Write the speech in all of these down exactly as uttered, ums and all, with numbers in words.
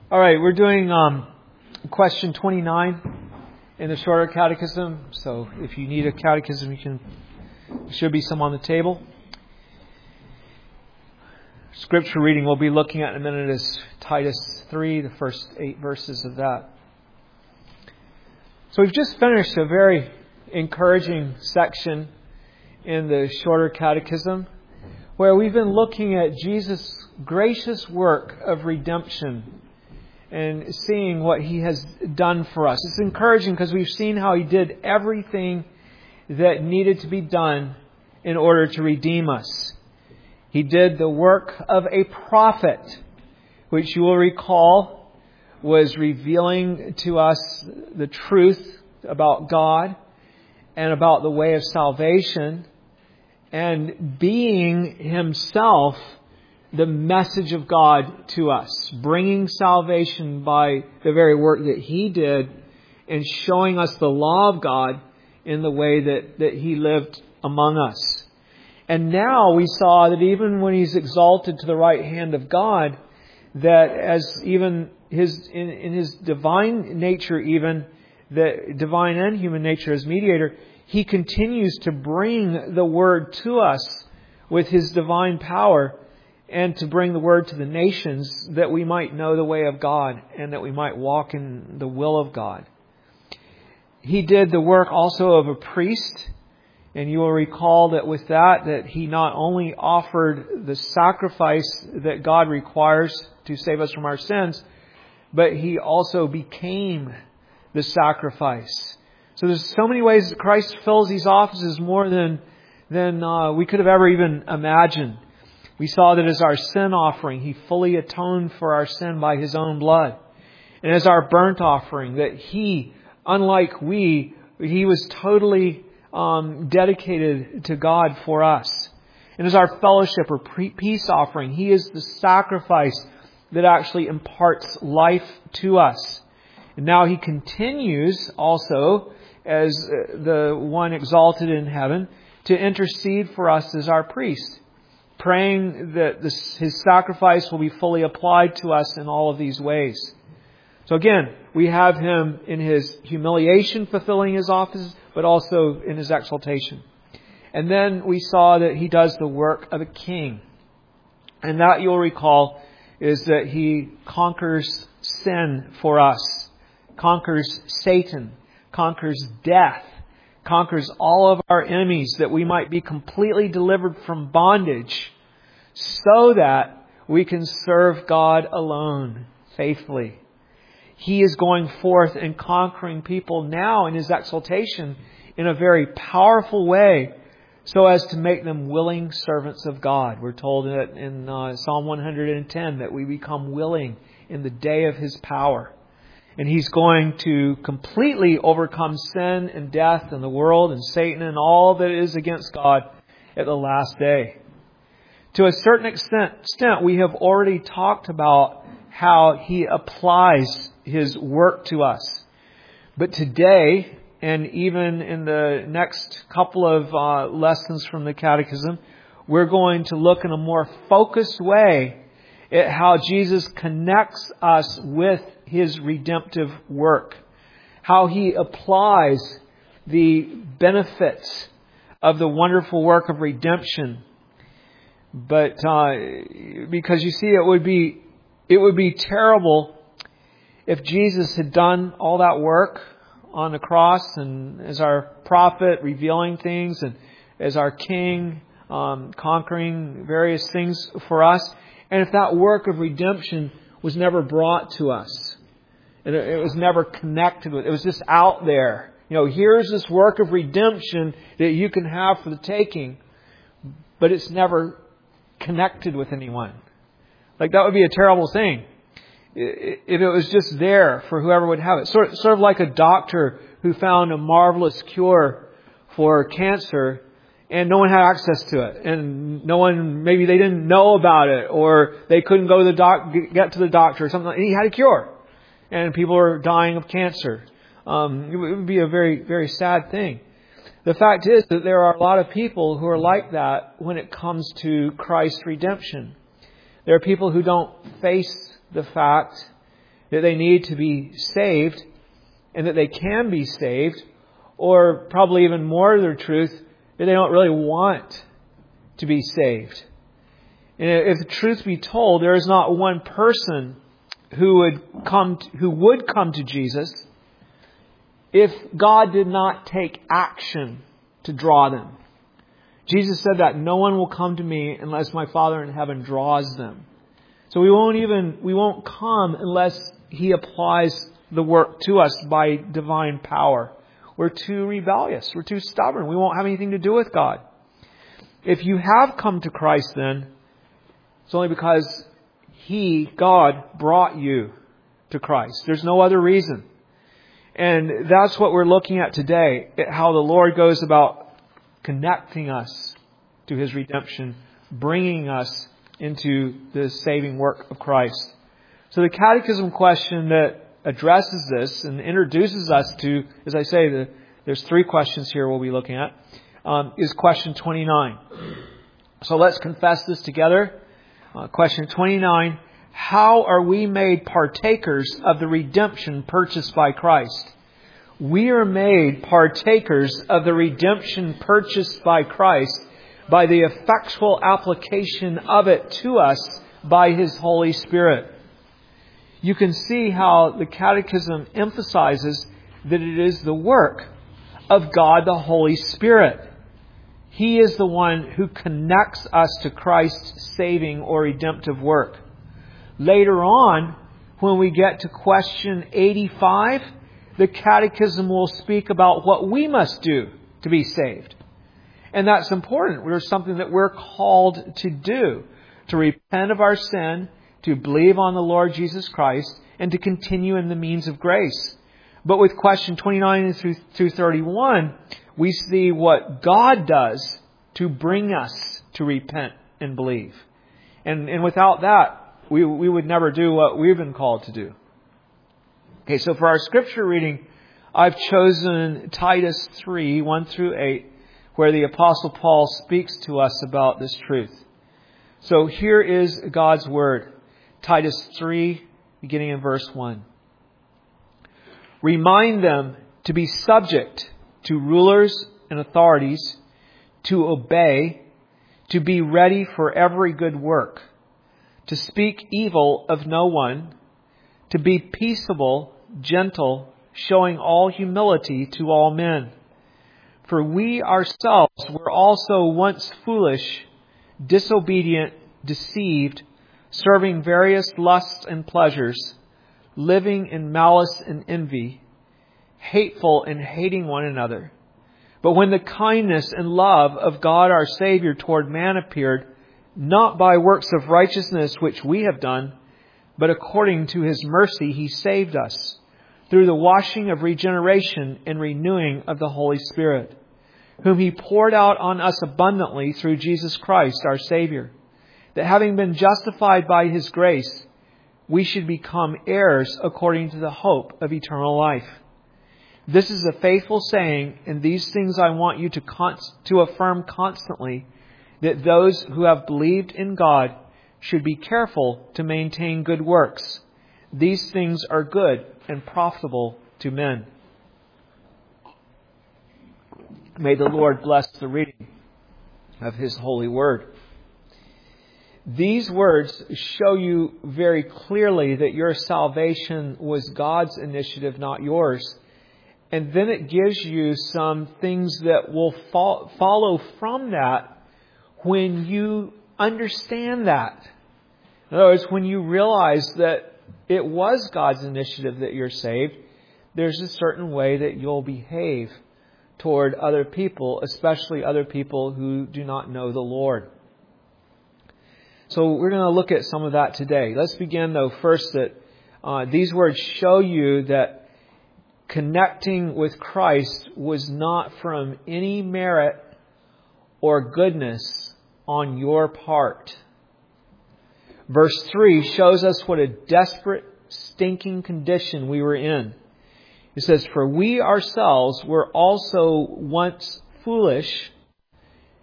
All right, we're doing um, question twenty-nine in the Shorter Catechism. So if you need a catechism, you can. There should be some on the table. Scripture reading we'll be looking at in a minute is Titus three, the first eight verses of that. So we've just finished a very encouraging section in the Shorter Catechism, where we've been looking at Jesus' gracious work of redemption and seeing what He has done for us. It's encouraging because we've seen how He did everything that needed to be done in order to redeem us. He did the work of a prophet, which you will recall was revealing to us the truth about God and about the way of salvation, and being Himself the message of God to us, bringing salvation by the very work that He did and showing us the law of God in the way that, that He lived among us. And now we saw that even when He's exalted to the right hand of God, that as even His in, in His divine nature, even the divine and human nature as mediator, He continues to bring the Word to us with His divine power, and to bring the Word to the nations, that we might know the way of God and that we might walk in the will of God. He did the work also of a priest, and you will recall that with that, that He not only offered the sacrifice that God requires to save us from our sins, but He also became the sacrifice. So there's so many ways that Christ fills these offices more than, than uh, we could have ever even imagined. We saw that as our sin offering, He fully atoned for our sin by His own blood. And as our burnt offering, that He, unlike we, He was totally um, dedicated to God for us. And as our fellowship or peace offering, He is the sacrifice that actually imparts life to us. And now He continues also as the one exalted in heaven to intercede for us as our priest, praying that this, His sacrifice will be fully applied to us in all of these ways. So again, we have Him in His humiliation fulfilling His office, but also in His exaltation. And then we saw that He does the work of a king. And that, you'll recall, is that He conquers sin for us, conquers Satan, conquers death, conquers all of our enemies, that we might be completely delivered from bondage, so that we can serve God alone faithfully. He is going forth and conquering people now in His exaltation in a very powerful way, so as to make them willing servants of God. We're told that in uh, Psalm one hundred ten that we become willing in the day of His power. And He's going to completely overcome sin and death and the world and Satan and all that is against God at the last day. To a certain extent, extent, we have already talked about how He applies His work to us. But today, and even in the next couple of uh, lessons from the Catechism, we're going to look in a more focused way at how Jesus connects us with His redemptive work. How He applies the benefits of the wonderful work of redemption. But uh, because you see, it would be it would be terrible if Jesus had done all that work on the cross and as our prophet revealing things and as our king um, conquering various things for us, and if that work of redemption was never brought to us, and it was never connected with, it was just out there. You know, here's this work of redemption that you can have for the taking, but it's never connected with anyone. Like, that would be a terrible thing if it was just there for whoever would have it. Sort, sort of like a doctor who found a marvelous cure for cancer and no one had access to it, and no one, maybe they didn't know about it, or they couldn't go to the doc, get to the doctor or something. And he had a cure, and people are dying of cancer. Um, it would be a very, very sad thing. The fact is that there are a lot of people who are like that when it comes to Christ's redemption. There are people who don't face the fact that they need to be saved and that they can be saved, or probably even more to the truth, that they don't really want to be saved. And if the truth be told, there is not one person who would come to, who would come to Jesus if God did not take action to draw them. Jesus said that no one will come to me unless my Father in heaven draws them. So we won't even we won't come unless He applies the work to us by divine power. We're too rebellious. We're too stubborn. We won't have anything to do with God. If you have come to Christ, then it's only because He, God, brought you to Christ. There's no other reason. And that's what we're looking at today, how the Lord goes about connecting us to His redemption, bringing us into the saving work of Christ. So the catechism question that addresses this and introduces us to, as I say, the, there's three questions here we'll be looking at, um, is question twenty-nine. So let's confess this together. Uh, question twenty-nine, how are we made partakers of the redemption purchased by Christ? We are made partakers of the redemption purchased by Christ by the effectual application of it to us by His Holy Spirit. You can see how the Catechism emphasizes that it is the work of God the Holy Spirit. He is the one who connects us to Christ's saving or redemptive work. Later on, when we get to question eighty-five, the Catechism will speak about what we must do to be saved. And that's important. There's something that we're called to do, to repent of our sin, to believe on the Lord Jesus Christ, and to continue in the means of grace. But with question twenty-nine through, through thirty-one, we see what God does to bring us to repent and believe. And, and without that, we, we would never do what we've been called to do. Okay, so for our scripture reading, I've chosen Titus three, one through eight, where the Apostle Paul speaks to us about this truth. So here is God's Word. Titus three, beginning in verse one. Remind them to be subject to rulers and authorities, to obey, to be ready for every good work, to speak evil of no one, to be peaceable, gentle, showing all humility to all men. For we ourselves were also once foolish, disobedient, deceived, serving various lusts and pleasures, living in malice and envy, hateful and hating one another. But when the kindness and love of God our Savior toward man appeared, not by works of righteousness which we have done, but according to His mercy He saved us, through the washing of regeneration and renewing of the Holy Spirit, whom He poured out on us abundantly through Jesus Christ our Savior, that having been justified by His grace, we should become heirs according to the hope of eternal life. This is a faithful saying, and these things I want you to const- to affirm constantly, that those who have believed in God should be careful to maintain good works. These things are good and profitable to men. May the Lord bless the reading of His holy word. These words show you very clearly that your salvation was God's initiative, not yours. And then it gives you some things that will fo- follow from that when you understand that. In other words, when you realize that it was God's initiative that you're saved, there's a certain way that you'll behave toward other people, especially other people who do not know the Lord. So we're going to look at some of that today. Let's begin, though, first that uh, these words show you that connecting with Christ was not from any merit or goodness on your part. Verse three shows us what a desperate, stinking condition we were in. It says, for we ourselves were also once foolish,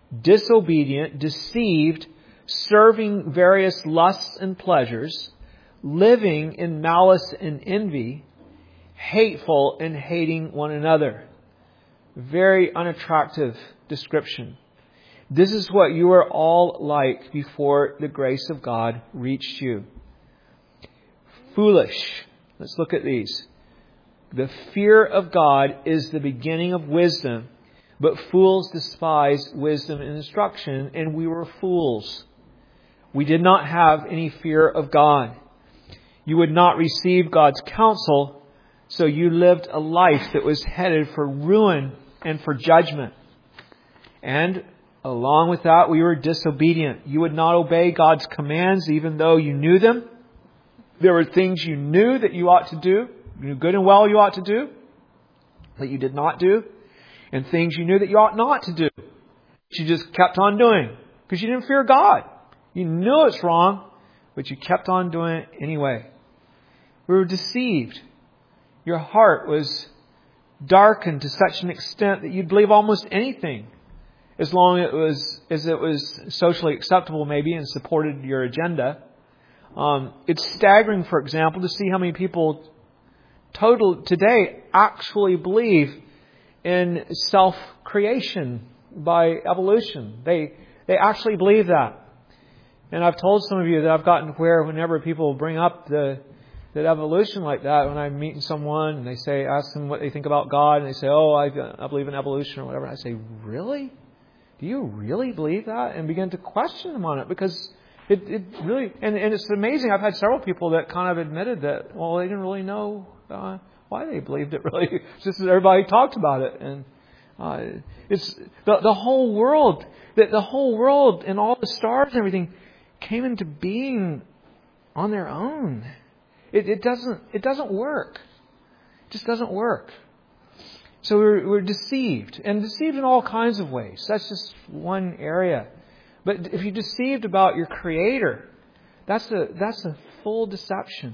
disobedient, deceived, serving various lusts and pleasures, living in malice and envy, hateful and hating one another. Very unattractive description. This is what you were all like before the grace of God reached you. Foolish. Let's look at these. The fear of God is the beginning of wisdom, but fools despise wisdom and instruction, and we were fools. We did not have any fear of God. You would not receive God's counsel, so you lived a life that was headed for ruin and for judgment. And along with that, we were disobedient. You would not obey God's commands even though you knew them. There were things you knew that you ought to do, you knew good and well you ought to do, that you did not do. And things you knew that you ought not to do, that you just kept on doing because you didn't fear God. You knew it's wrong, but you kept on doing it anyway. We were deceived. Your heart was darkened to such an extent that you'd believe almost anything, as long as it was as it was socially acceptable, maybe, and supported your agenda. Um, it's staggering, for example, to see how many people total today actually believe in self-creation by evolution. They they actually believe that. And I've told some of you that I've gotten where whenever people bring up the that evolution like that, when I'm meeting someone and they say, ask them what they think about God, and they say, oh, I, I believe in evolution or whatever. And I say, really? Do you really believe that? And begin to question them on it, because it, it really, and, and it's amazing. I've had several people that kind of admitted that, well, they didn't really know uh, why they believed it really. It's just that everybody talked about it. And uh, it's the, the whole world, that the whole world and all the stars and everything came into being on their own. It, it doesn't, it doesn't work. It just doesn't work. So we're, we're deceived, and deceived in all kinds of ways. That's just one area. But if you're deceived about your Creator, that's a that's a full deception.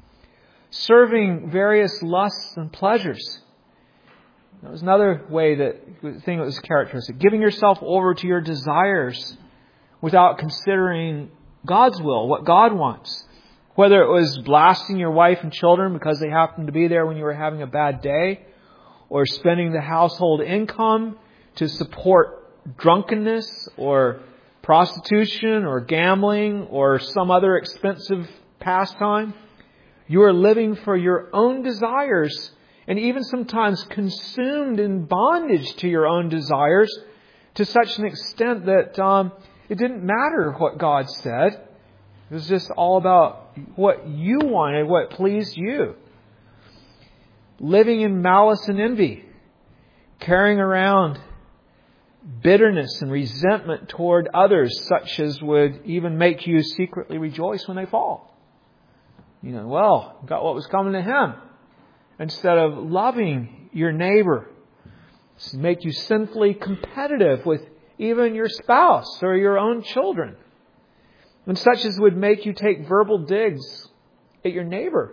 Serving various lusts and pleasures. That was another way that thing that was characteristic. Giving yourself over to your desires without considering God's will, what God wants. Whether it was blasting your wife and children because they happened to be there when you were having a bad day, or spending the household income to support drunkenness or prostitution or gambling or some other expensive pastime. You are living for your own desires, and even sometimes consumed in bondage to your own desires to such an extent that um, it didn't matter what God said. It was just all about what you wanted, what pleased you. Living in malice and envy, carrying around bitterness and resentment toward others, such as would even make you secretly rejoice when they fall. You know, well, got what was coming to him. Instead of loving your neighbor, make you sinfully competitive with even your spouse or your own children. And such as would make you take verbal digs at your neighbor,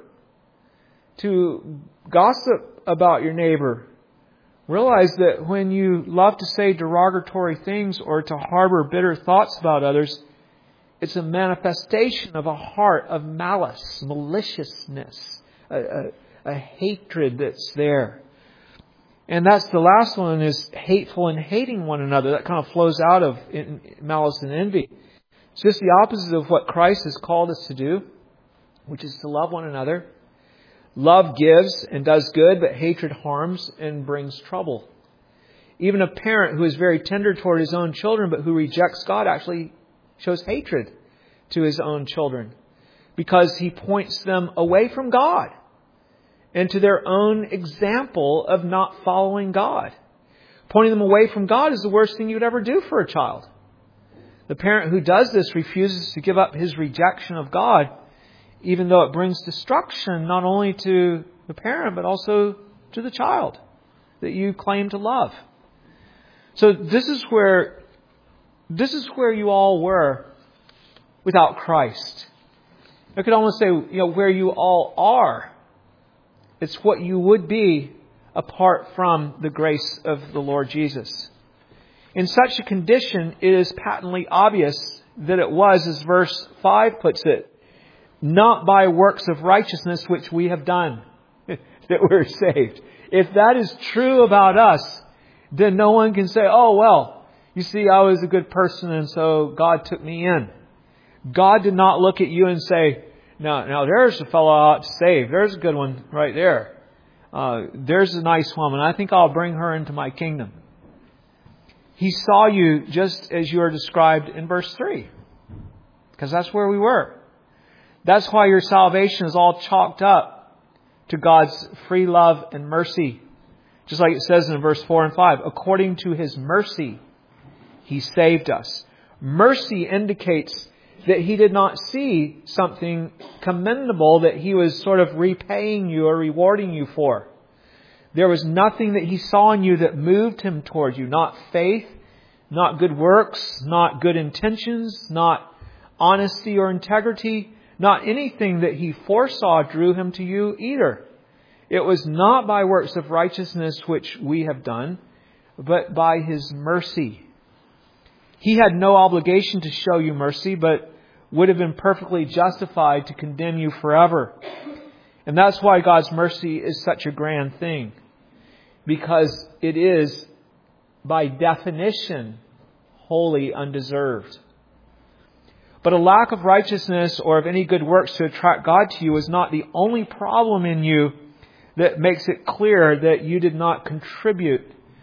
to gossip about your neighbor. Realize that when you love to say derogatory things or to harbor bitter thoughts about others, it's a manifestation of a heart of malice, maliciousness, a, a, a hatred that's there. And that's the last one, is hateful and hating one another. That kind of flows out of malice and envy. It's just the opposite of what Christ has called us to do, which is to love one another. Love gives and does good, but hatred harms and brings trouble. Even a parent who is very tender toward his own children, but who rejects God, actually shows hatred to his own children, because he points them away from God and to their own example of not following God. Pointing them away from God is the worst thing you'd ever do for a child. The parent who does this refuses to give up his rejection of God, even though it brings destruction not only to the parent, but also to the child that you claim to love. So this is where, this is where you all were without Christ. I could almost say, you know, where you all are. It's what you would be apart from the grace of the Lord Jesus. In such a condition, it is patently obvious that it was, as verse five puts it, not by works of righteousness which we have done that we're saved. If that is true about us, then no one can say, oh, well, you see, I was a good person and so God took me in. God did not look at you and say, now, now there's a fellow I ought to save. There's a good one right there. Uh, there's a nice woman. I think I'll bring her into my kingdom. He saw you just as you are described in verse three. Because that's where we were. That's why your salvation is all chalked up to God's free love and mercy. Just like it says in verse four and five. According to His mercy, He saved us. Mercy indicates that He did not see something commendable that He was sort of repaying you or rewarding you for. There was nothing that He saw in you that moved Him toward you. Not faith, not good works, not good intentions, not honesty or integrity, not anything that He foresaw drew Him to you either. It was not by works of righteousness which we have done, but by His mercy. He had no obligation to show you mercy, but would have been perfectly justified to condemn you forever. And that's why God's mercy is such a grand thing. Because it is, by definition, wholly undeserved. But a lack of righteousness or of any good works to attract God to you is not the only problem in you that makes it clear that you did not contribute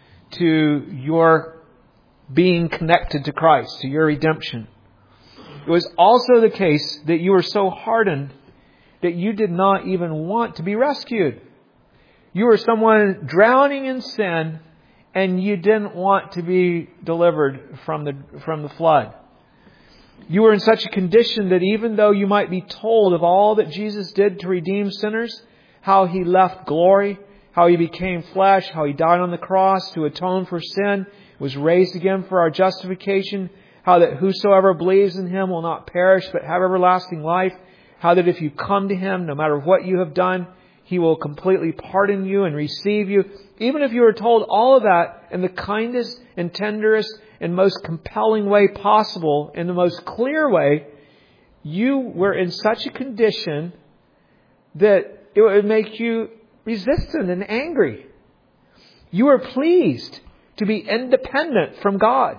to your being connected to Christ, to your redemption. It was also the case that you were so hardened that you did not even want to be rescued. You were someone drowning in sin and you didn't want to be delivered from the, from the flood. You were in such a condition that even though you might be told of all that Jesus did to redeem sinners, how He left glory, how He became flesh, how He died on the cross to atone for sin, was raised again for our justification, how that whosoever believes in Him will not perish but have everlasting life, how that if you come to Him, no matter what you have done, He will completely pardon you and receive you. Even if you were told all of that in the kindest and tenderest and most compelling way possible, in the most clear way, you were in such a condition that it would make you resistant and angry. You were pleased to be independent from God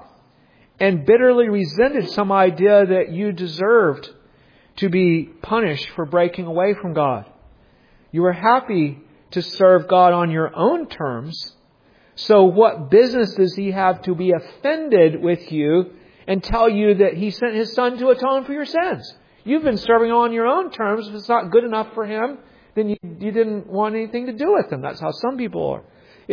and bitterly resented some idea that you deserved to be punished for breaking away from God. You were happy to serve God on your own terms. So what business does He have to be offended with you and tell you that He sent His Son to atone for your sins? You've been serving on your own terms. If it's not good enough for Him, then you, you didn't want anything to do with Him. That's how some people are.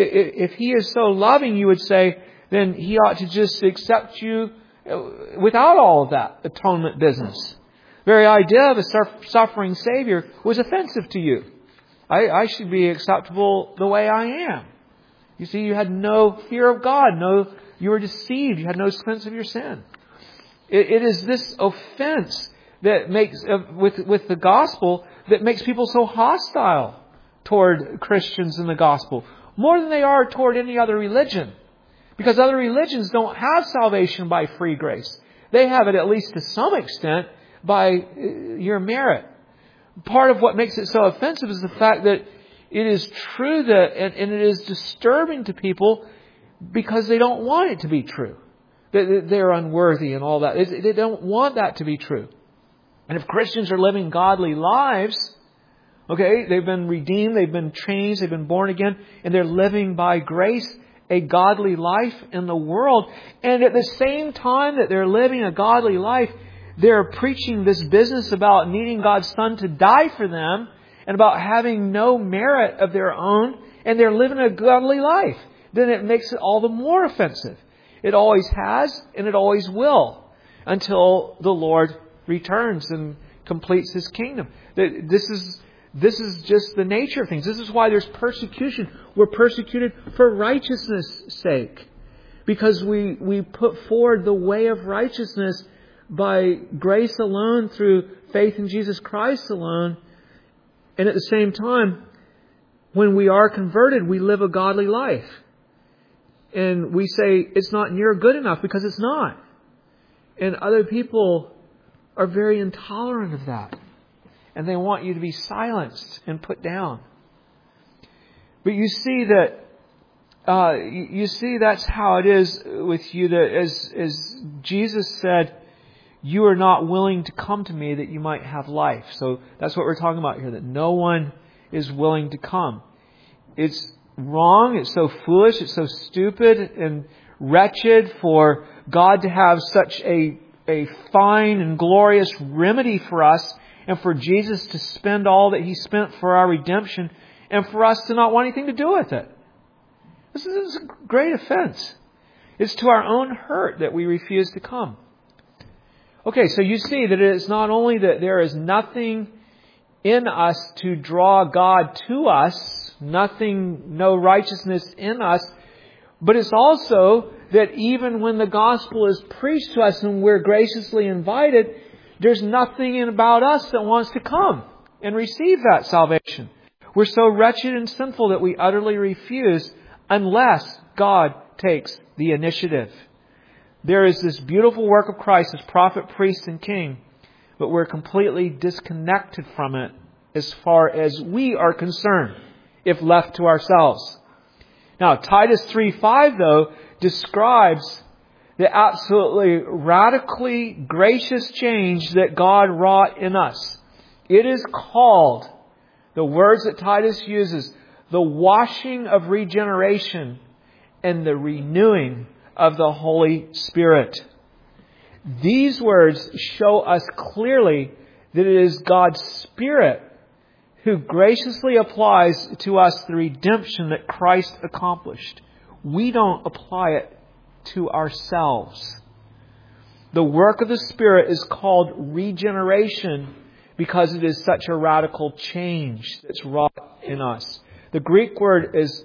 If He is so loving, you would say, then He ought to just accept you without all of that atonement business. The very idea of a suffering Savior was offensive to you. I, I should be acceptable the way I am. You see, you had no fear of God. No, you were deceived. You had no sense of your sin. It, it is this offense that makes, uh, with, with the gospel, that makes people so hostile toward Christians in the gospel. More than they are toward any other religion. Because other religions don't have salvation by free grace. They have it, at least to some extent, by your merit. Part of what makes it so offensive is the fact that it is true that, and, and it is disturbing to people because they don't want it to be true. That they're unworthy and all that. They don't want that to be true. And if Christians are living godly lives, okay, they've been redeemed, they've been changed, they've been born again, and they're living by grace a godly life in the world. And at the same time that they're living a godly life, they're preaching this business about needing God's Son to die for them and about having no merit of their own, and they're living a godly life. Then it makes it all the more offensive. It always has, and it always will, until the Lord returns and completes His kingdom. This is This is just the nature of things. This is why there's persecution. We're persecuted for righteousness' sake. Because we, we put forward the way of righteousness by grace alone, through faith in Jesus Christ alone. And at the same time, when we are converted, we live a godly life. And we say it's not near good enough because it's not. And other people are very intolerant of that. and they want you to be silenced and put down. But you see that uh, you see that's how it is with you. That as as Jesus said, you are not willing to come to me that you might have life. So that's what we're talking about here. That no one is willing to come. It's wrong. It's so foolish. It's so stupid and wretched for God to have such a a fine and glorious remedy for us, and for Jesus to spend all that He spent for our redemption, and for us to not want anything to do with it. This is a great offense. It's to our own hurt that we refuse to come. Okay, so you see that it's not only that there is nothing in us to draw God to us, nothing, no righteousness in us, but it's also that even when the gospel is preached to us and we're graciously invited, there's nothing about us that wants to come and receive that salvation. We're so wretched and sinful that we utterly refuse unless God takes the initiative. There is this beautiful work of Christ as prophet, priest, and king, but we're completely disconnected from it as far as we are concerned, if left to ourselves. Now, Titus three five, though, describes the absolutely radically gracious change that God wrought in us. It is called, the words that Titus uses, the washing of regeneration and the renewing of the Holy Spirit. These words show us clearly that it is God's Spirit who graciously applies to us the redemption that Christ accomplished. We don't apply it to ourselves. The work of the Spirit is called regeneration because it is such a radical change that's wrought in us. The Greek word is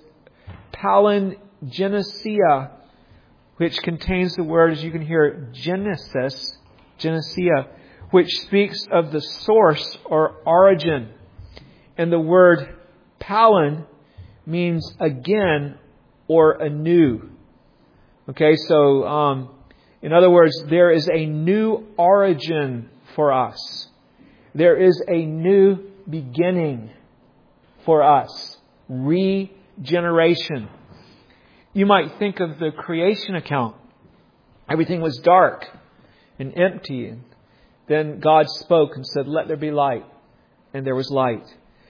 palingenesia, which contains the word, as you can hear, genesis, genesia, which speaks of the source or origin. And the word palin means again or anew. Okay, so um, in other words, there is a new origin for us. There is a new beginning for us. Regeneration. You might think of the creation account. Everything was dark and empty. And then God spoke and said, "Let there be light." And there was light.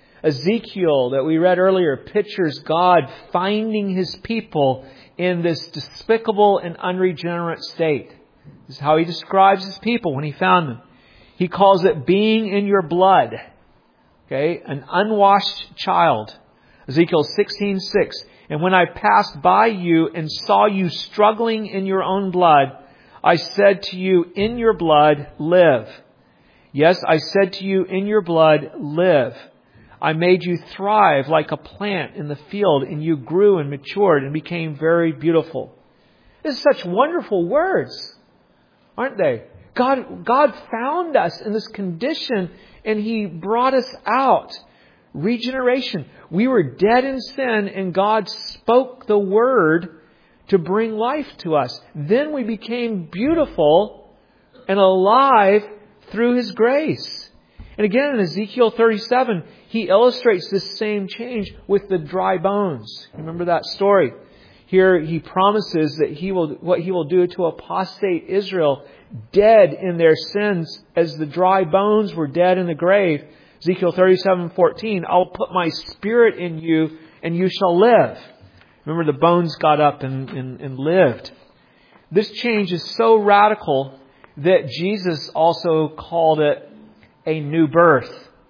Ezekiel, that we read earlier, pictures God finding His people in this despicable and unregenerate state. This is how He describes His people when He found them. He calls it being in your blood. Okay, an unwashed child. Ezekiel sixteen six. And when I passed by you and saw you struggling in your own blood, I said to you, in your blood, live. Yes, I said to you, in your blood, live. I made you thrive like a plant in the field, and you grew and matured and became very beautiful. This is such wonderful words, aren't they? God, God found us in this condition, and He brought us out. Regeneration. We were dead in sin, and God spoke the word to bring life to us. Then we became beautiful and alive through His grace. And again, in Ezekiel thirty-seven, He illustrates this same change with the dry bones. Remember that story? Here He promises that He will, what He will do to apostate Israel, dead in their sins as the dry bones were dead in the grave. Ezekiel thirty-seven fourteen, I'll put my Spirit in you and you shall live. Remember, the bones got up and, and, and lived. This change is so radical that Jesus also called it a new birth.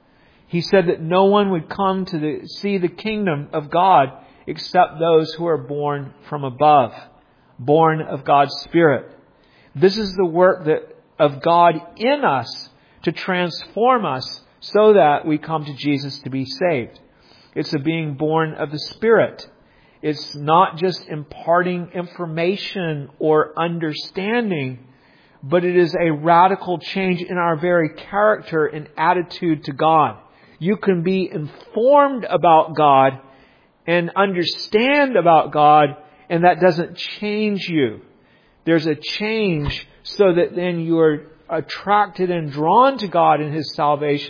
He said that no one would come to the, see the kingdom of God except those who are born from above, born of God's Spirit. This is the work that of God in us to transform us so that we come to Jesus to be saved. It's a being born of the Spirit. It's not just imparting information or understanding, but it is a radical change in our very character and attitude to God. You can be informed about God and understand about God, and that doesn't change you. There's a change so that then you are attracted and drawn to God in His salvation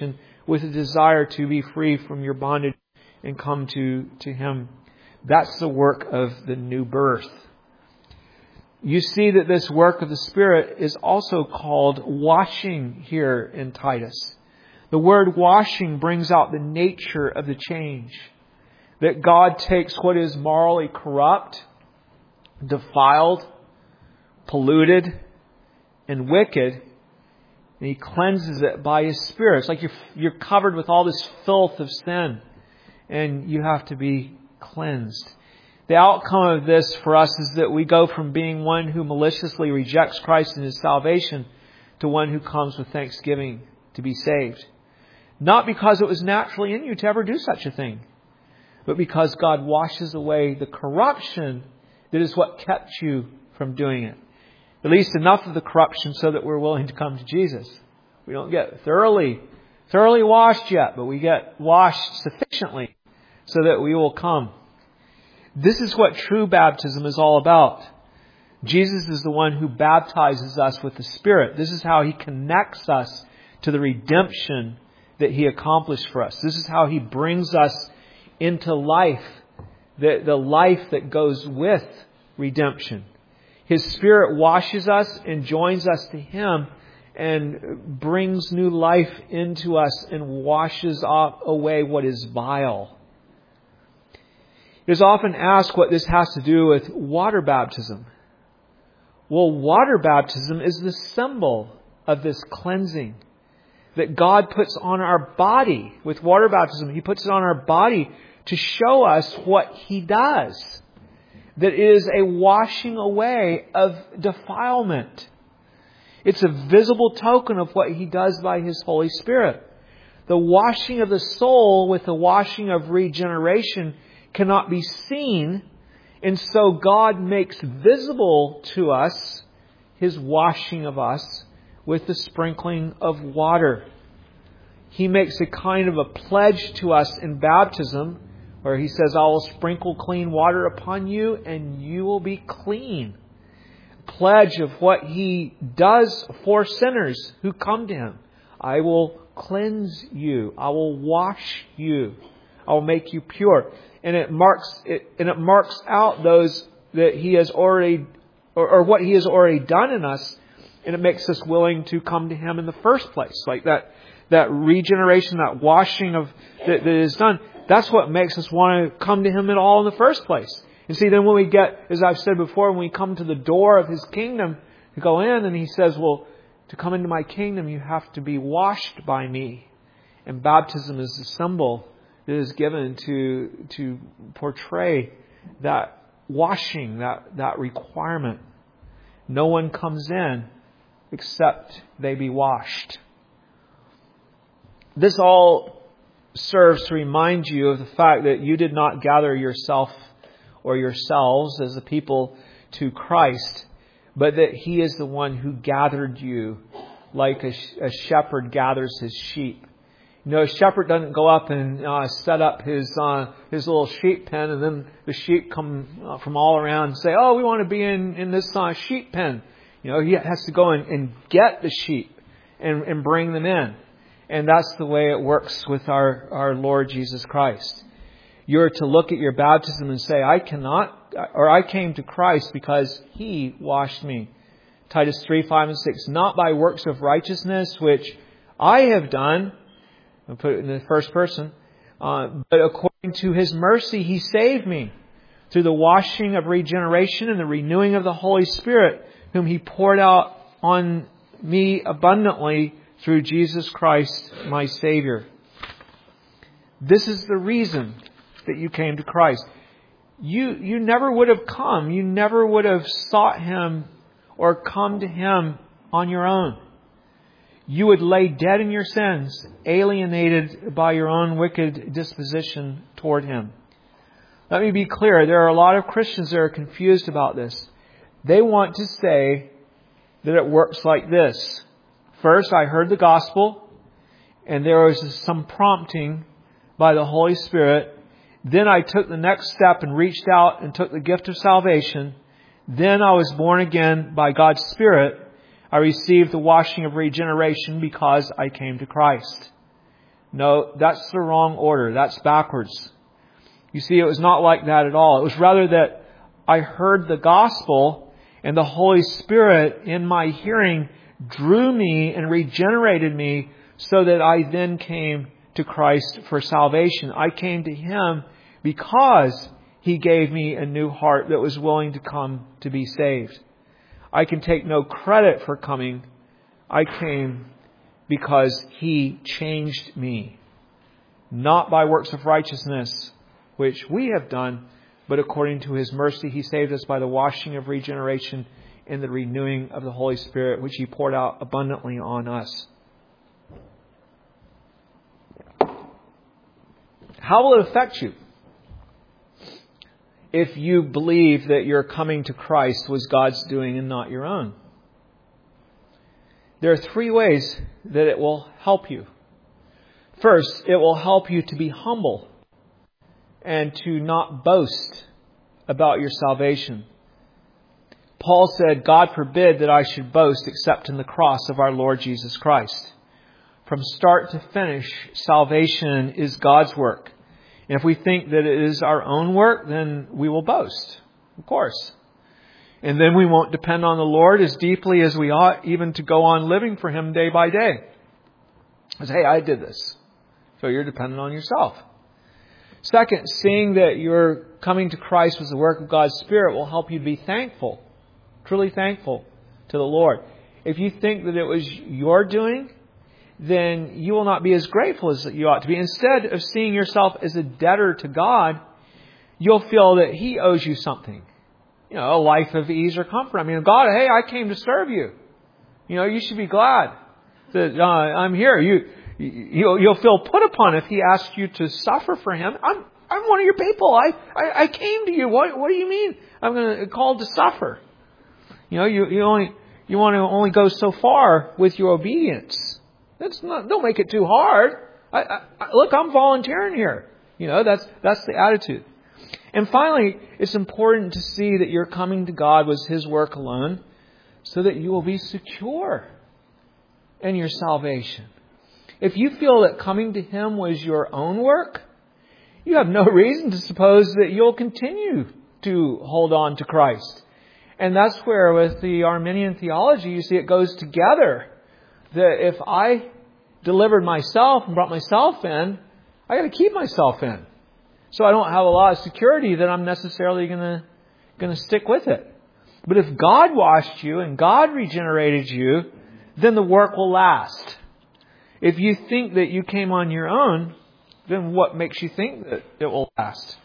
with a desire to be free from your bondage and come to, to Him. That's the work of the new birth. You see that this work of the Spirit is also called washing here in Titus. The word washing brings out the nature of the change. That God takes what is morally corrupt, defiled, polluted, and wicked, and He cleanses it by His Spirit. It's like you're, you're covered with all this filth of sin, and you have to be cleansed. The outcome of this for us is that we go from being one who maliciously rejects Christ and His salvation to one who comes with thanksgiving to be saved. Not because it was naturally in you to ever do such a thing, but because God washes away the corruption that is what kept you from doing it. At least enough of the corruption so that we're willing to come to Jesus. We don't get thoroughly, thoroughly washed yet, but we get washed sufficiently so that we will come. This is what true baptism is all about. Jesus is the one who baptizes us with the Spirit. This is how He connects us to the redemption that He accomplished for us. This is how He brings us into life, the, the life that goes with redemption. His Spirit washes us and joins us to Him and brings new life into us and washes off, away what is vile. It is often asked what this has to do with water baptism. Well, water baptism is the symbol of this cleansing that God puts on our body. With water baptism, He puts it on our body to show us what He does. That it is a washing away of defilement. It's a visible token of what He does by His Holy Spirit. The washing of the soul with the washing of regeneration cannot be seen, and so God makes visible to us His washing of us with the sprinkling of water. He makes a kind of a pledge to us in baptism where He says, I will sprinkle clean water upon you and you will be clean. A pledge of what He does for sinners who come to Him. I will cleanse you. I will wash you. I will make you pure. And it marks it, and it marks out those that He has already, or, or what He has already done in us, and it makes us willing to come to Him in the first place. Like that, that regeneration, that washing of that, that is done. That's what makes us want to come to Him at all in the first place. And see, then when we get, as I've said before, when we come to the door of His kingdom to go in, and He says, "Well, to come into my kingdom, you have to be washed by me." And baptism is the symbol that is given to to portray that washing, that, that requirement. No one comes in except they be washed. This all serves to remind you of the fact that you did not gather yourself or yourselves as a people to Christ, but that He is the one who gathered you like a, a shepherd gathers his sheep. You know, a shepherd doesn't go up and uh, set up his uh, his little sheep pen, and then the sheep come uh, from all around and say, "Oh, we want to be in in this uh, sheep pen." You know, he has to go and, and get the sheep and, and bring them in, and that's the way it works with our our Lord Jesus Christ. You're to look at your baptism and say, "I cannot," or "I came to Christ because He washed me." Titus three, five, and six. Not by works of righteousness which I have done. I'll put it in the first person. Uh, but according to His mercy, He saved me through the washing of regeneration and the renewing of the Holy Spirit, whom He poured out on me abundantly through Jesus Christ, my Savior. This is the reason that you came to Christ. You, you never would have come. You never would have sought Him or come to Him on your own. You would lay dead in your sins, alienated by your own wicked disposition toward Him. Let me be clear. There are a lot of Christians that are confused about this. They want to say that it works like this. First, I heard the gospel, and there was some prompting by the Holy Spirit. Then I took the next step and reached out and took the gift of salvation. Then I was born again by God's Spirit. I received the washing of regeneration because I came to Christ. No, that's the wrong order. That's backwards. You see, it was not like that at all. It was rather that I heard the gospel and the Holy Spirit in my hearing drew me and regenerated me so that I then came to Christ for salvation. I came to Him because He gave me a new heart that was willing to come to be saved. I can take no credit for coming. I came because He changed me. Not by works of righteousness, which we have done, but according to His mercy, He saved us by the washing of regeneration and the renewing of the Holy Spirit, which He poured out abundantly on us. How will it affect you if you believe that your coming to Christ was God's doing and not your own? There are three ways that it will help you. First, it will help you to be humble and to not boast about your salvation. Paul said, God forbid that I should boast except in the cross of our Lord Jesus Christ. From start to finish, salvation is God's work. And if we think that it is our own work, then we will boast, of course. And then we won't depend on the Lord as deeply as we ought, even to go on living for Him day by day. As, hey, I did this. So you're dependent on yourself. Second, seeing that your coming to Christ was the work of God's Spirit will help you to be thankful, truly thankful to the Lord. If you think that it was your doing, then you will not be as grateful as you ought to be. Instead of seeing yourself as a debtor to God, you'll feel that He owes you something. You know, a life of ease or comfort. I mean, God, hey, I came to serve you. You know, you should be glad that uh, I'm here. You, you'll, you'll feel put upon if He asks you to suffer for Him. I'm, I'm one of your people. I, I, I came to you. What, what do you mean? I'm going to call to suffer. You know, you, you only, you want to only go so far with your obedience. That's not, don't make it too hard. I, I, look, I'm volunteering here. You know, that's, that's the attitude. And finally, it's important to see that your coming to God was His work alone, so that you will be secure in your salvation. If you feel that coming to Him was your own work, you have no reason to suppose that you'll continue to hold on to Christ. And that's where, with the Arminian theology, you see it goes together. That if I delivered myself and brought myself in, I got to keep myself in. So I don't have a lot of security that I'm necessarily going to going to stick with it. But if God washed you and God regenerated you, then the work will last. If you think that you came on your own, then what makes you think that it will last?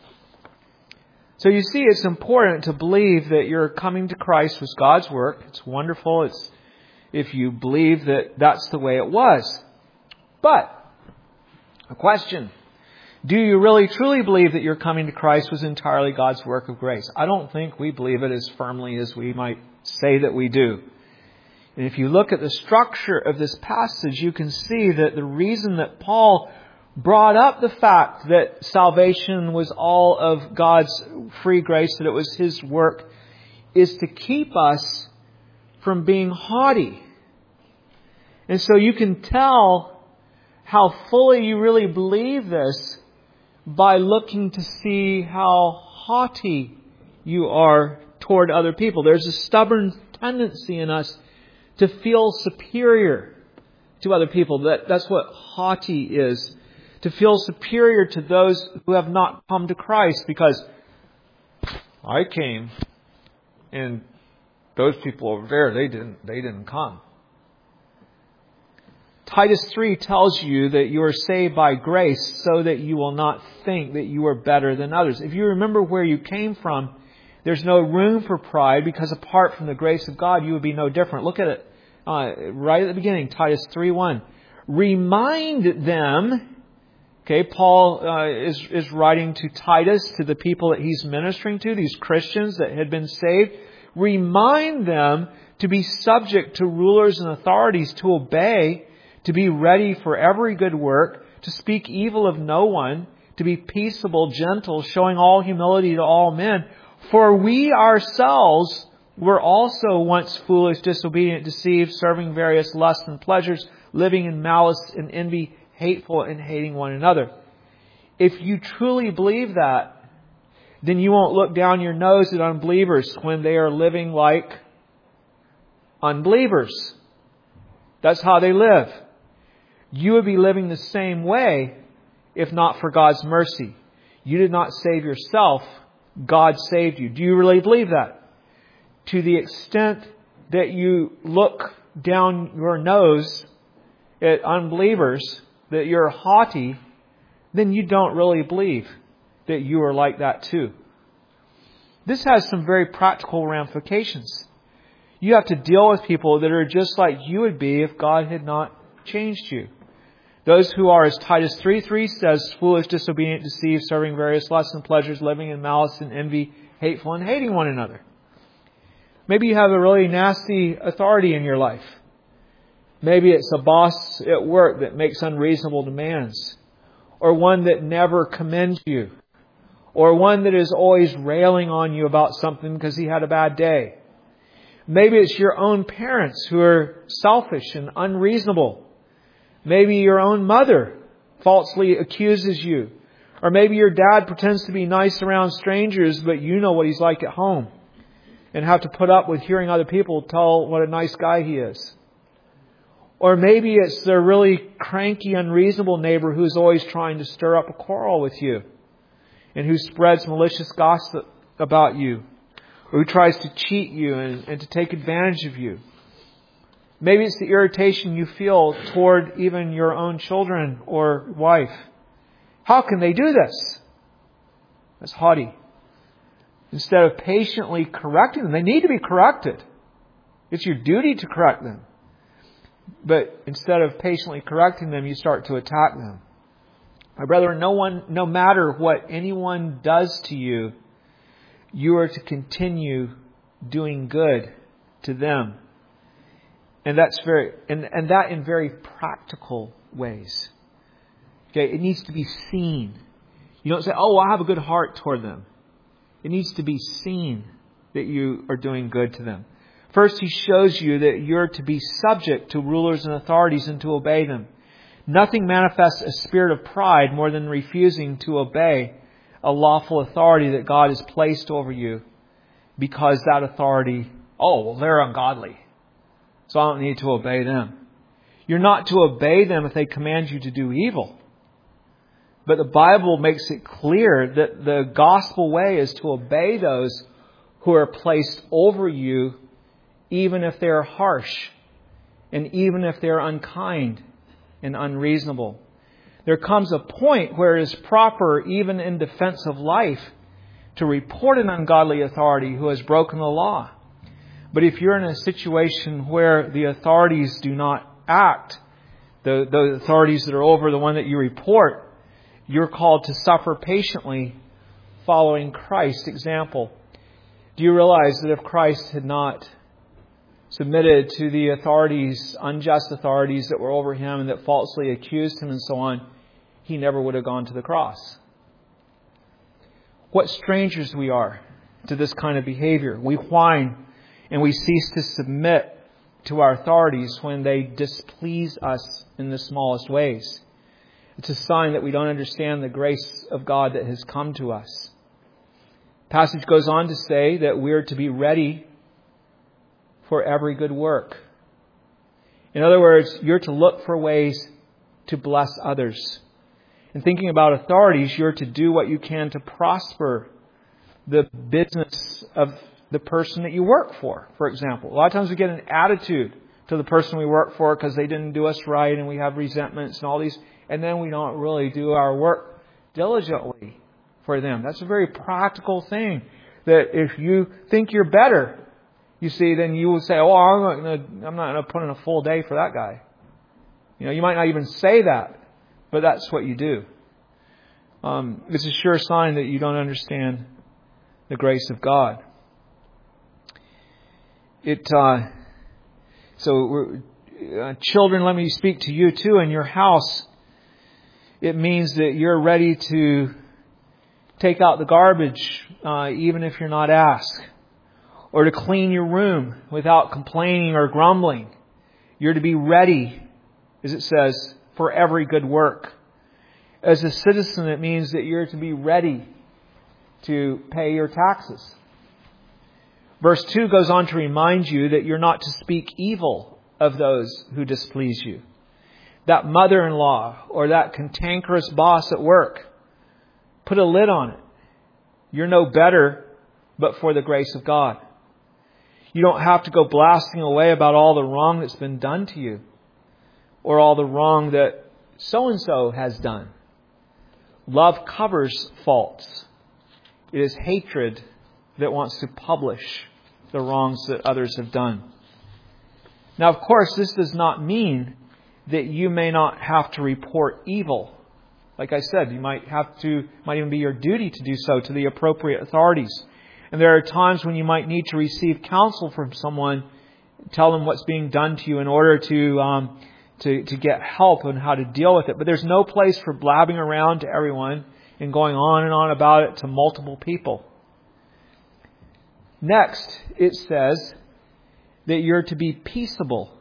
So you see, it's important to believe that your coming to Christ was God's work. It's wonderful. It's if you believe that that's the way it was. But, a question. Do you really truly believe that your coming to Christ was entirely God's work of grace? I don't think we believe it as firmly as we might say that we do. And if you look at the structure of this passage, you can see that the reason that Paul brought up the fact that salvation was all of God's free grace, that it was His work, is to keep us from being haughty. And so you can tell how fully you really believe this by looking to see how haughty you are toward other people. There's a stubborn tendency in us to feel superior to other people. That, that's what haughty is. To feel superior to those who have not come to Christ, because I came and those people over there, they didn't, they didn't come. Titus three tells you that you are saved by grace so that you will not think that you are better than others. If you remember where you came from, there's no room for pride, because apart from the grace of God, you would be no different. Look at it uh, right at the beginning, Titus three one. Remind them, okay, Paul uh, is, is writing to Titus, to the people that he's ministering to, these Christians that had been saved. Remind them to be subject to rulers and authorities, to obey, to be ready for every good work, to speak evil of no one, to be peaceable, gentle, showing all humility to all men. For we ourselves were also once foolish, disobedient, deceived, serving various lusts and pleasures, living in malice and envy, hateful and hating one another. If you truly believe that, then you won't look down your nose at unbelievers when they are living like unbelievers. That's how they live. You would be living the same way if not for God's mercy. You did not save yourself. God saved you. Do you really believe that? To the extent that you look down your nose at unbelievers, that you're haughty, then you don't really believe that you are like that too. This has some very practical ramifications. You have to deal with people that are just like you would be if God had not changed you. Those who are, as Titus three three says, foolish, disobedient, deceived, serving various lusts and pleasures, living in malice and envy, hateful and hating one another. Maybe you have a really nasty authority in your life. Maybe it's a boss at work that makes unreasonable demands, or one that never commends you, or one that is always railing on you about something because he had a bad day. Maybe it's your own parents who are selfish and unreasonable. Maybe your own mother falsely accuses you. Or maybe your dad pretends to be nice around strangers, but you know what he's like at home, and have to put up with hearing other people tell what a nice guy he is. Or maybe it's the really cranky, unreasonable neighbor who's always trying to stir up a quarrel with you, and who spreads malicious gossip about you, or who tries to cheat you and, and to take advantage of you. Maybe it's the irritation you feel toward even your own children or wife. How can they do this? That's haughty. Instead of patiently correcting them, they need to be corrected. It's your duty to correct them. But instead of patiently correcting them, you start to attack them. My brother, no one, no matter what anyone does to you, you are to continue doing good to them. And that's very, and, and that in very practical ways. Okay, it needs to be seen. You don't say, "Oh, I have a good heart toward them." It needs to be seen that you are doing good to them. First, he shows you that you're to be subject to rulers and authorities and to obey them. Nothing manifests a spirit of pride more than refusing to obey a lawful authority that God has placed over you, because that authority, oh, well, they're ungodly, so I don't need to obey them. You're not to obey them if they command you to do evil. But the Bible makes it clear that the gospel way is to obey those who are placed over you, even if they are harsh and even if they are unkind and unreasonable. There comes a point where it is proper, even in defense of life, to report an ungodly authority who has broken the law. But if you're in a situation where the authorities do not act, the, the authorities that are over the one that you report, you're called to suffer patiently following Christ's example. Do you realize that if Christ had not submitted to the authorities, unjust authorities that were over him and that falsely accused him and so on, he never would have gone to the cross? What strangers we are to this kind of behavior. We whine and we cease to submit to our authorities when they displease us in the smallest ways. It's a sign that we don't understand the grace of God that has come to us. The passage goes on to say that we're to be ready for every good work. In other words, you're to look for ways to bless others. In thinking about authorities, you're to do what you can to prosper the business of the person that you work for, for example. A lot of times we get an attitude to the person we work for because they didn't do us right, and we have resentments and all these, and then we don't really do our work diligently for them. That's a very practical thing, that if you think you're better, you see, then you will say, "Oh, I'm not going to, I'm not going to put in a full day for that guy." You know, you might not even say that, but that's what you do. Um, it's a sure sign that you don't understand the grace of God. It uh, so we're, uh, children, let me speak to you too. In your house, it means that you're ready to take out the garbage, uh, even if you're not asked, or to clean your room without complaining or grumbling. You're to be ready, as it says, for every good work. As a citizen, it means that you're to be ready to pay your taxes. Verse two goes on to remind you that you're not to speak evil of those who displease you. That mother-in-law or that cantankerous boss at work, put a lid on it. You're no better but for the grace of God. You don't have to go blasting away about all the wrong that's been done to you or all the wrong that so-and-so has done. Love covers faults. It is hatred that wants to publish the wrongs that others have done. Now, of course, this does not mean that you may not have to report evil. Like I said, you might have to, might even be your duty to do so to the appropriate authorities. And there are times when you might need to receive counsel from someone, tell them what's being done to you in order to um, to, to get help on how to deal with it. But there's no place for blabbing around to everyone and going on and on about it to multiple people. Next, it says that you're to be peaceable.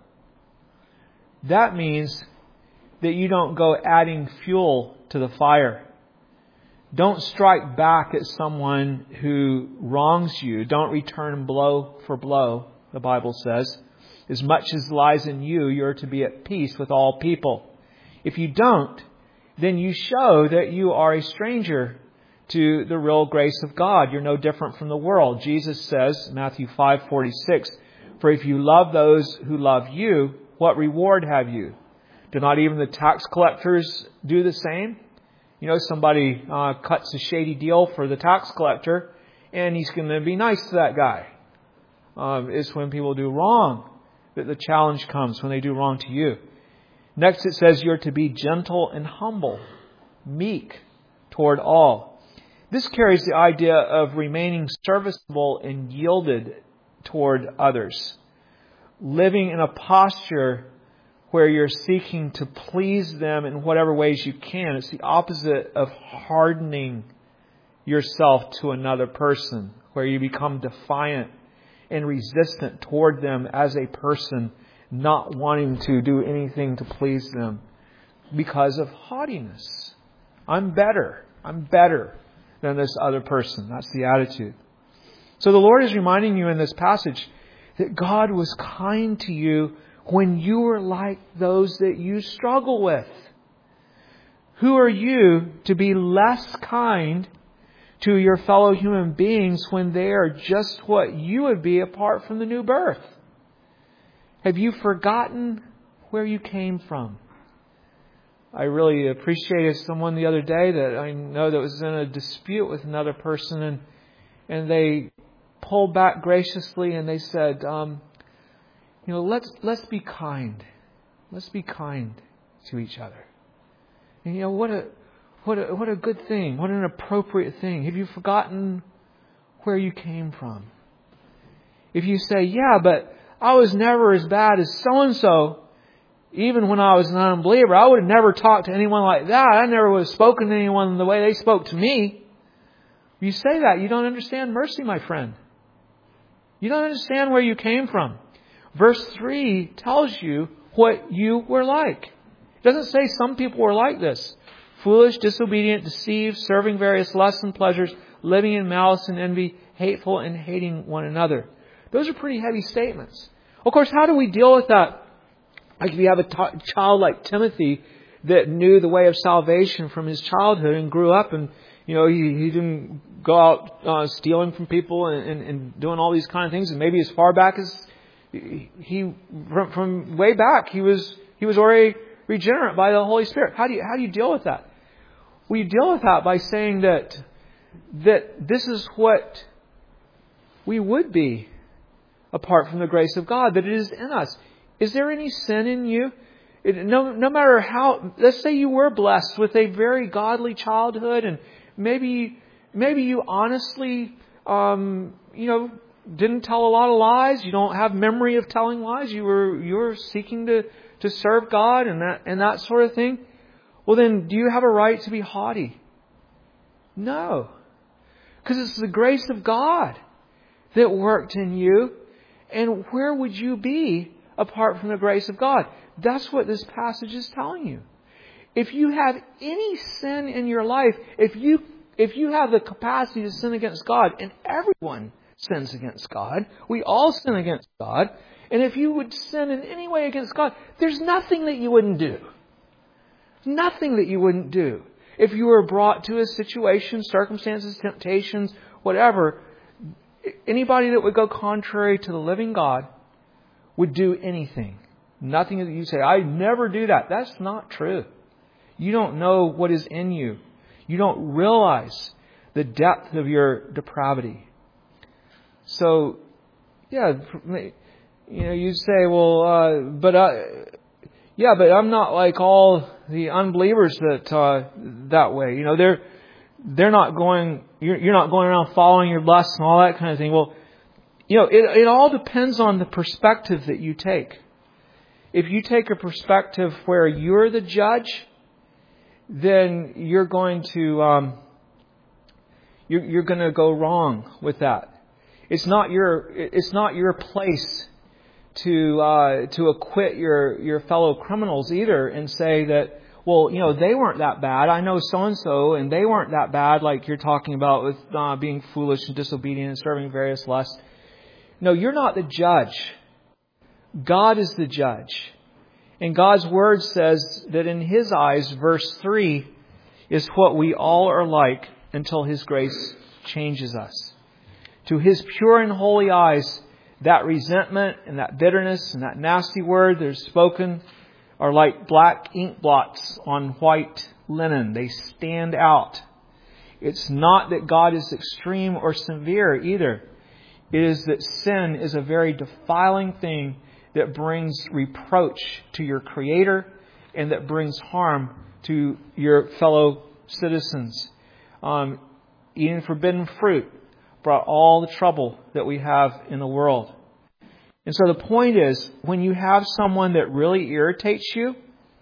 That means that you don't go adding fuel to the fire. Don't strike back at someone who wrongs you. Don't return blow for blow, the Bible says. As much as lies in you, you're to be at peace with all people. If you don't, then you show that you are a stranger to the real grace of God. You're no different from the world. Jesus says, Matthew five forty-six, "For if you love those who love you, what reward have you? Do not even the tax collectors do the same?" You know, somebody uh, cuts a shady deal for the tax collector, and he's going to be nice to that guy. Um, it's when people do wrong that the challenge comes, when they do wrong to you. Next it says you're to be gentle and humble, meek toward all. This carries the idea of remaining serviceable and yielded toward others. Living in a posture where you're seeking to please them in whatever ways you can. It's the opposite of hardening yourself to another person, where you become defiant and resistant toward them as a person, not wanting to do anything to please them because of haughtiness. I'm better. I'm better than this other person. That's the attitude. So the Lord is reminding you in this passage that God was kind to you when you were like those that you struggle with. Who are you to be less kind to your fellow human beings when they are just what you would be apart from the new birth? Have you forgotten where you came from? I really appreciated someone the other day that I know that was in a dispute with another person, and and they pulled back graciously and they said, um, you know, let's let's be kind. Let's be kind to each other. And you know, what a what a what a good thing, what an appropriate thing. Have you forgotten where you came from? If you say, yeah, but I was never as bad as so and so, even when I was an unbeliever, I would have never talked to anyone like that. I never would have spoken to anyone the way they spoke to me. If you say that, you don't understand mercy, my friend. You don't understand where you came from. Verse three tells you what you were like. It doesn't say some people were like this. Foolish, disobedient, deceived, serving various lusts and pleasures, living in malice and envy, hateful and hating one another. Those are pretty heavy statements. Of course, how do we deal with that? Like if you have a t- child like Timothy that knew the way of salvation from his childhood and grew up, and you know he, he didn't go out uh, stealing from people and, and, and doing all these kind of things, and maybe as far back as he from, from way back he was he was already regenerate by the Holy Spirit. How do you how do you deal with that? Well, you deal with that by saying that that this is what we would be apart from the grace of God, that it is in us. Is there any sin in you? It, no, no matter how, let's say you were blessed with a very godly childhood, and maybe maybe you honestly, um, you know, didn't tell a lot of lies. You don't have memory of telling lies. You were you were seeking to, to serve God and that and that sort of thing. Well, then, do you have a right to be haughty? No, because it's the grace of God that worked in you. And where would you be apart from the grace of God? That's what this passage is telling you. if you have any sin in your life, if you if you have the capacity to sin against God, and everyone sins against God, we all sin against God, and if you would sin in any way against God, there's nothing that you wouldn't do. Nothing that you wouldn't do. If you were brought to a situation, circumstances, temptations, whatever, anybody that would go contrary to the living God would do anything. Nothing that you say, I never do that. That's not true. You don't know what is in you. You don't realize the depth of your depravity. So, yeah, you know, you say, well, uh, but I, yeah, but I'm not like all the unbelievers that uh, that way. You know, they're they're not going. You're, you're not going around following your lusts and all that kind of thing. Well, you know, it it all depends on the perspective that you take. If you take a perspective where you're the judge, then you're going to um, you're, you're going to go wrong with that. It's not your it's not your place to uh, to acquit your your fellow criminals either, and say that, well, you know, they weren't that bad. I know so and so, and they weren't that bad, like you're talking about with uh, being foolish and disobedient and serving various lusts. No, you're not the judge. God is the judge. And God's Word says that in His eyes, verse three, is what we all are like until His grace changes us. To His pure and holy eyes, that resentment and that bitterness and that nasty word that are spoken are like black ink blots on white linen. They stand out. It's not that God is extreme or severe either. It is that sin is a very defiling thing that brings reproach to your Creator and that brings harm to your fellow citizens. Um, eating forbidden fruit brought all the trouble that we have in the world. And so the point is, when you have someone that really irritates you,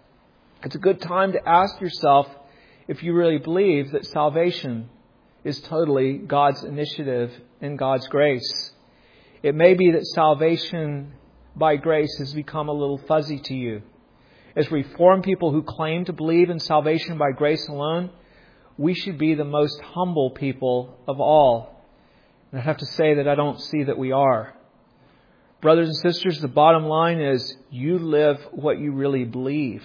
it's a good time to ask yourself if you really believe that salvation is totally God's initiative and God's grace. It may be that salvation by grace has become a little fuzzy to you. As Reformed people who claim to believe in salvation by grace alone, we should be the most humble people of all. And I have to say that I don't see that we are. Brothers and sisters, the bottom line is you live what you really believe,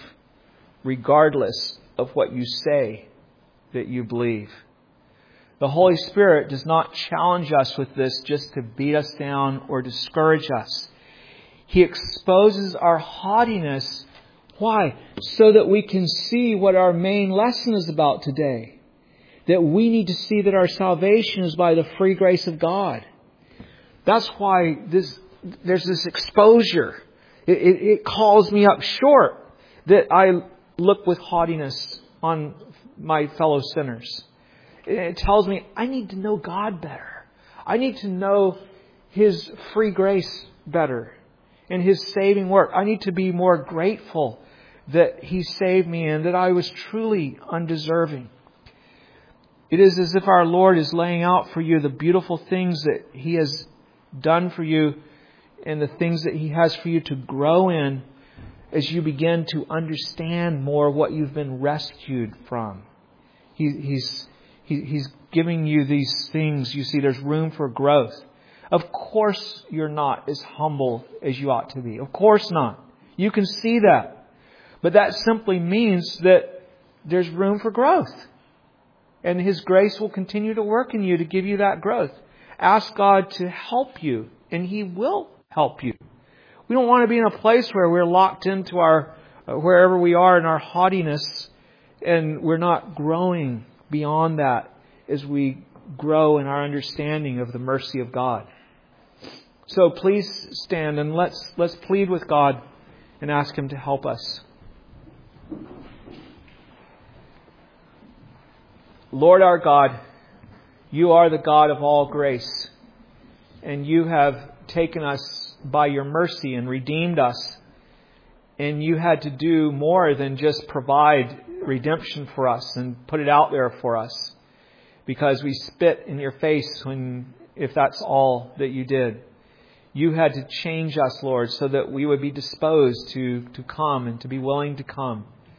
regardless of what you say that you believe. The Holy Spirit does not challenge us with this just to beat us down or discourage us. He exposes our haughtiness. Why? So that we can see what our main lesson is about today. That we need to see that our salvation is by the free grace of God. That's why this there's this exposure. It, it, it calls me up short that I look with haughtiness on my fellow sinners. It tells me I need to know God better. I need to know His free grace better and His saving work. I need to be more grateful that He saved me and that I was truly undeserving. It is as if our Lord is laying out for you the beautiful things that He has done for you and the things that He has for you to grow in as you begin to understand more what you've been rescued from. He, he's, he, he's giving you these things. You see, there's room for growth. Of course you're not as humble as you ought to be. Of course not. You can see that. But that simply means that there's room for growth. And His grace will continue to work in you to give you that growth. Ask God to help you, and He will help you. We don't want to be in a place where we're locked into our, uh, wherever we are in our haughtiness, and we're not growing beyond that as we grow in our understanding of the mercy of God. So please stand and let's let's plead with God and ask Him to help us. Lord our God, You are the God of all grace, and You have taken us by Your mercy and redeemed us. And You had to do more than just provide redemption for us and put it out there for us, because we spit in Your face when, if that's all that You did. You had to change us, Lord, so that we would be disposed to, to come and to be willing to come.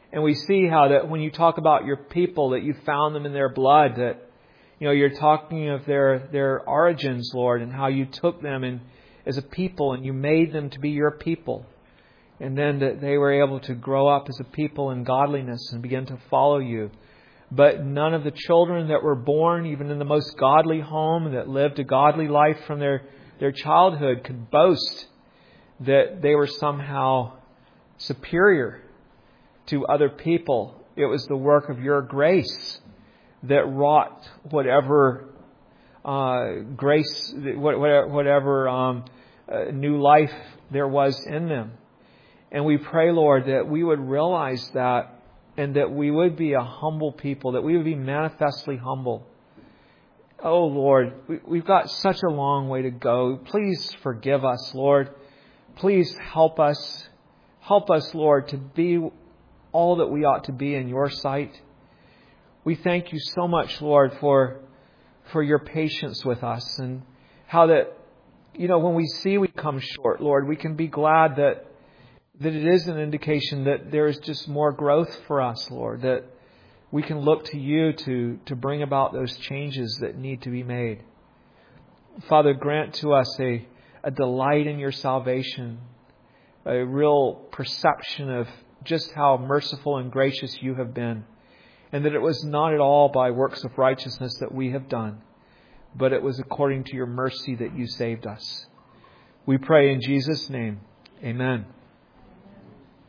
And we see how that when you talk about your people, that you found them in their blood, that, you know, you're talking of their, their origins, Lord, and how you took them and as a people and you made them to be your people. And then that they were able to grow up as a people in godliness and begin to follow you. But none of the children that were born, even in the most godly home, that lived a godly life from their, their childhood, could boast that they were somehow superior to other people. It was the work of your grace that wrought whatever uh, grace, whatever, whatever um, uh, new life there was in them. And we pray, Lord, that we would realize that, and that we would be a humble people, that we would be manifestly humble. Oh, Lord, we've got such a long way to go. Please forgive us, Lord. Please help us. Help us, Lord, to be all that we ought to be in your sight. We thank you so much, Lord, for, for your patience with us, and how that, you know, when we see we come short, Lord, we can be glad that that it is an indication that there is just more growth for us, Lord, that we can look to you to, to bring about those changes that need to be made. Father, grant to us a, a delight in your salvation, a real perception of just how merciful and gracious you have been, and that it was not at all by works of righteousness that we have done, but it was according to your mercy that you saved us. We pray in Jesus' name. Amen.